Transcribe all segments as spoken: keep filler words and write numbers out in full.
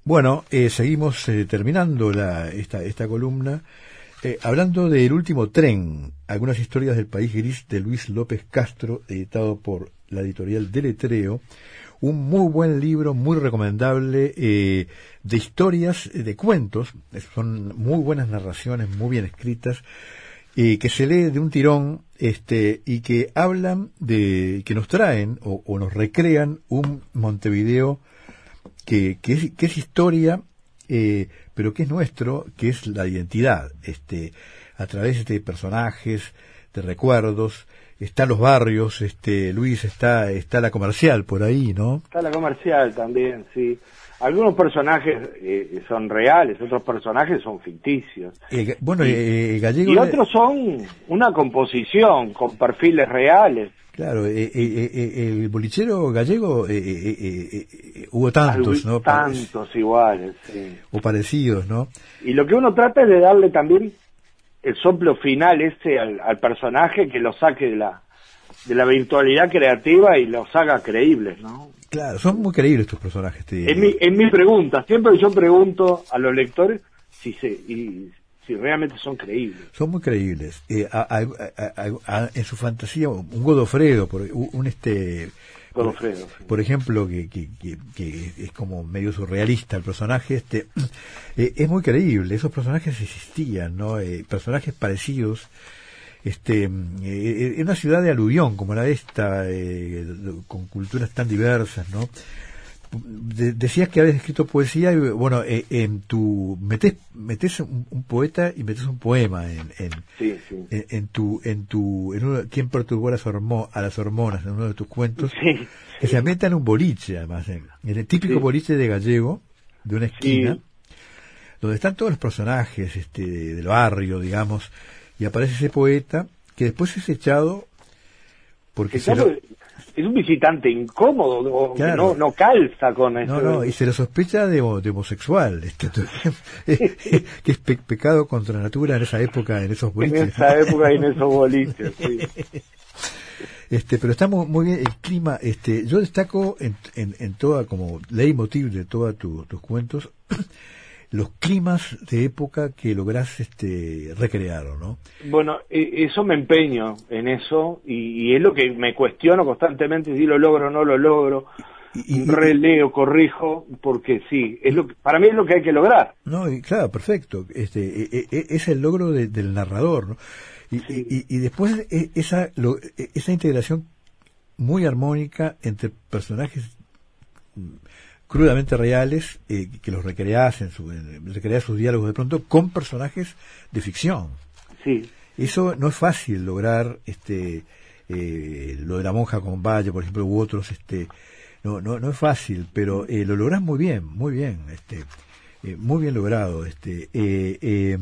Bueno, eh, seguimos eh, terminando la, esta, esta columna, eh, hablando del último tren, algunas historias del país gris de Luis López Castro, editado por la editorial Deletreo. Un muy buen libro, muy recomendable, eh, de historias, de cuentos, son muy buenas narraciones, muy bien escritas, eh, que se lee de un tirón, este, y que hablan de, que nos traen o, o nos recrean un Montevideo que, que, es, que es historia, eh, pero que es nuestro, que es la identidad, este, a través de personajes, de recuerdos. Están los barrios, este, Luis, está está la Comercial por ahí, ¿no? Está la Comercial también, sí. Algunos personajes eh, son reales, otros personajes son ficticios. Eh, bueno, y, eh, Gallego... Y otros son una composición con perfiles reales. Claro, eh, eh, eh, el bolichero gallego, eh, eh, eh, eh, hubo tantos, Algo, ¿no? Tantos iguales, sí. O parecidos, ¿no? Y lo que uno trata es de darle también el soplo final ese al, al personaje, que lo saque de la de la virtualidad creativa y los haga creíbles, ¿no? Claro, son muy creíbles estos personajes. Te... Es mi, es mi pregunta, siempre yo pregunto a los lectores si se y, si realmente son creíbles. Son muy creíbles. Eh, a, a, a, a, en su fantasía, un Godofredo, por, un este... Godofredo, por, sí. por ejemplo, que, que, que, que es como medio surrealista el personaje, este eh, es muy creíble. Esos personajes existían, ¿no? Eh, personajes parecidos, este eh, en una ciudad de aluvión como la de esta, eh, con culturas tan diversas, ¿no? De, decías que habías escrito poesía y bueno, eh, en tu metes metes un, un poeta y metes un poema en en, sí, sí. en, en tu en tu en uno, ¿quién perturbó a las, hormo, a las hormonas? En uno de tus cuentos, sí, que sí. se ambienta en un boliche, además, en, en el típico sí. boliche de Gallego, de una esquina, sí. donde están todos los personajes este del barrio, digamos, y aparece ese poeta que después es echado porque se lo... es un visitante incómodo, claro. que no, no calza con eso. No, no, y se lo sospecha de, de homosexual, este, que es pe pecado contra natura en esa época, en esos boliches. En esa época y en esos boliches, sí. Este, pero está muy, muy bien el clima. Este, yo destaco en, en, en toda, como leitmotiv de todos tu, tus cuentos, los climas de época que lográs este, recrear, ¿no? Bueno, eso me empeño en eso y, y es lo que me cuestiono constantemente si lo logro o no lo logro. Y, y, releo, corrijo, porque sí, es lo que, para mí es lo que hay que lograr. No, y claro, perfecto. Este, e, e, es el logro de, del narrador, ¿no? Y, sí. y, y después esa, lo, esa integración muy armónica entre personajes crudamente reales, eh, que los recreas en su, en, recreas sus diálogos de pronto con personajes de ficción. Sí. Eso no es fácil lograr, este, eh, lo de la monja con Valle, por ejemplo, u otros, este, no, no, no es fácil, pero eh, lo lográs muy bien, muy bien, este, eh, muy bien logrado, este, eh, eh,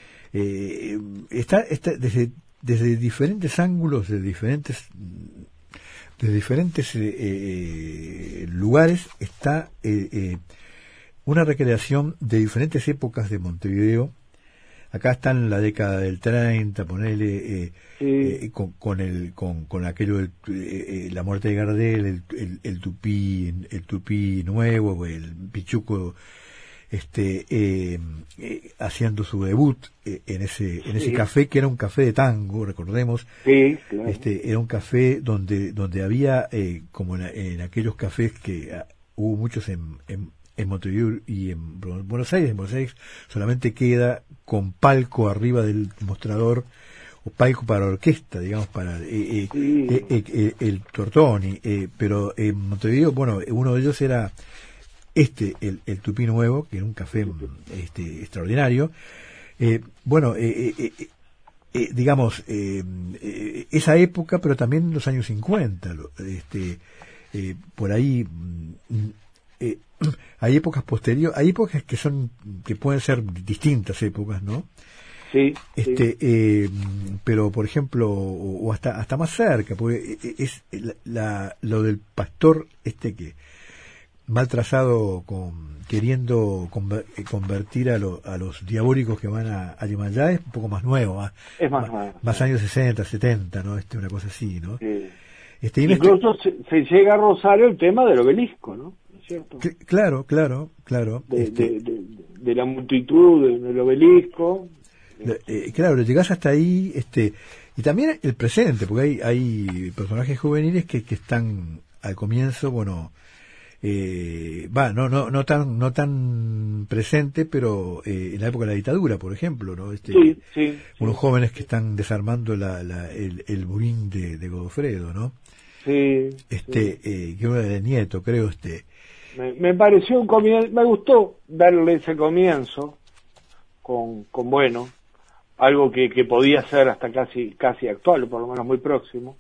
eh, está, está desde, desde diferentes ángulos, de diferentes de diferentes eh, eh, lugares está eh, eh, una recreación de diferentes épocas de Montevideo. Acá está en la década del treinta, ponele, eh, sí. eh, con, con el con, con aquello del, eh, la muerte de Gardel, el, el, el tupí el tupí nuevo, el pichuco este eh, eh, haciendo su debut eh, en ese en ese sí. café que era un café de tango, recordemos. Sí, claro. Este era un café donde donde había eh, como en, en aquellos cafés que uh, hubo muchos en, en en Montevideo y en Buenos Aires. En Buenos Aires solamente queda con palco arriba del mostrador, o palco para orquesta, digamos, para eh, eh, sí. eh, eh, eh, el Tortoni, eh, pero en Montevideo, bueno, uno de ellos era este, el, el Tupí Nuevo, que era un café este, extraordinario. Eh, bueno, eh, eh, eh, eh, digamos, eh, eh, esa época, pero también los años cincuenta, este, eh, por ahí... Eh, hay épocas posteriores, hay épocas que son que pueden ser distintas épocas, ¿no? Sí. Este, sí. Eh, pero por ejemplo, o, o hasta hasta más cerca, porque es la, la, lo del pastor este que mal trazado con queriendo conver, convertir a, lo, a los diabólicos que van a, a Yemayá, es un poco más nuevo, más, es más, más, nuevo, más sí. años sesenta, setenta, ¿no? Este, una cosa así, ¿no? Sí. Este, Incluso este... se, se llega a Rosario el tema del obelisco, ¿no? cierto? C claro, claro, claro. De, este... de, de, de la multitud, del obelisco. Eh, claro, llegás hasta ahí, este, y también el presente, porque hay, hay personajes juveniles que, que están al comienzo, bueno, eh, va, no, no, no tan, no tan presente, pero eh, en la época de la dictadura, por ejemplo, ¿no? Este, sí, sí, unos sí. jóvenes que están desarmando la, la, el, el burín de, de Godofredo, ¿no? Sí. Este, sí. Eh, que uno de nieto, creo, este. Me, me pareció un comienzo, me gustó darle ese comienzo con, con bueno, algo que, que podía ser hasta casi, casi actual, o por lo menos muy próximo,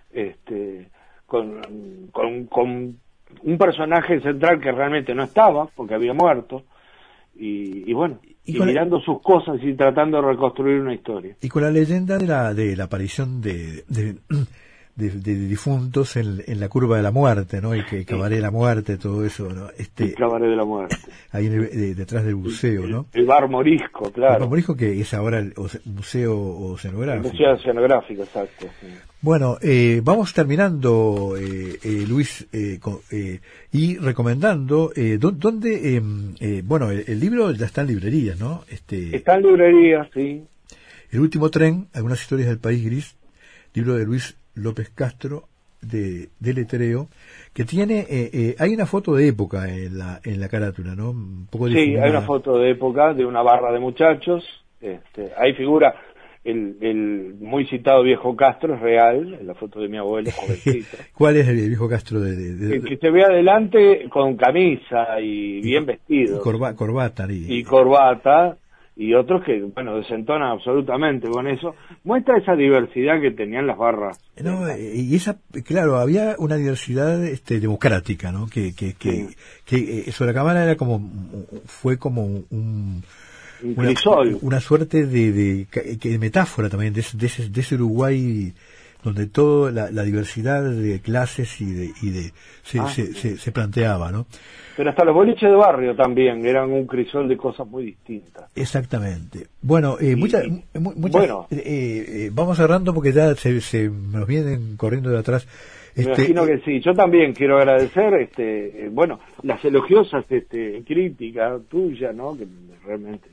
este, con, con, con un personaje central que realmente no estaba, porque había muerto, y, y bueno, y, y mirando la... sus cosas y tratando de reconstruir una historia. Y con la leyenda de la, de la aparición de, de, de, de difuntos en, en la curva de la muerte, ¿no? Y que cabaret de la muerte, todo eso, ¿no? Este, el cabaret de la muerte. Ahí en el, de, detrás del buceo, ¿no? El, el bar Morisco, claro. El bar Morisco, que es ahora el museo oceanográfico. El museo oceanográfico, exacto. Sí. Bueno, eh, vamos terminando, eh, eh, Luis, eh, con, eh, y recomendando, eh, ¿dónde? Eh, eh, bueno, el, el libro ya está en librerías, ¿no? Este, está en librerías, sí. El último tren, algunas historias del país gris, libro de Luis López Castro, de, de letreo, que tiene, eh, eh, hay una foto de época en la, en la carátula, ¿no? Un poco sí, difuminada. Hay una foto de época de una barra de muchachos, este, ahí figura el, el muy citado viejo Castro, es real, en la foto de mi abuelo, jovencito. ¿Cuál es el viejo Castro? De, de, de... El que se ve adelante con camisa y bien vestido. Y corba, corbata. Y... y corbata, y otros que, bueno, desentonan absolutamente con eso. Muestra esa diversidad que tenían las barras. No, y esa, claro, había una diversidad este, democrática, ¿no? Que, que, que, sí. que, que sobre la cámara era como, fue como un... Una, una suerte de, de, de, de metáfora también de, de, ese, de ese Uruguay donde toda la, la diversidad de clases y de, y de se, ah, se, sí. se, se planteaba, ¿no? Pero hasta los boliches de barrio también eran un crisol de cosas muy distintas. Exactamente. Bueno, eh, muchas, muchas bueno, eh, eh, vamos cerrando porque ya se, se nos vienen corriendo de atrás. Este, me imagino que sí. Yo también quiero agradecer, este, eh, bueno, las elogiosas este, críticas tuyas, ¿no? Que realmente,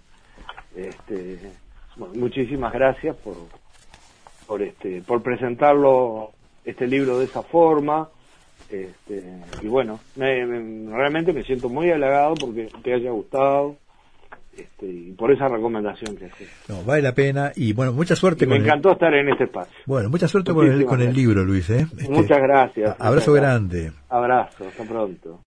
este, bueno, muchísimas gracias por, por este, por presentarlo este libro de esa forma. Este, y bueno, me, me, realmente me siento muy halagado porque te haya gustado, este, y por esa recomendación que haces. No, vale la pena y bueno, mucha suerte. Y me con encantó el... estar en este espacio. Bueno, mucha suerte con el, con el libro, Luis. ¿eh? Este, muchas gracias. Abrazo muchas grande. Gracias. Abrazo, hasta pronto.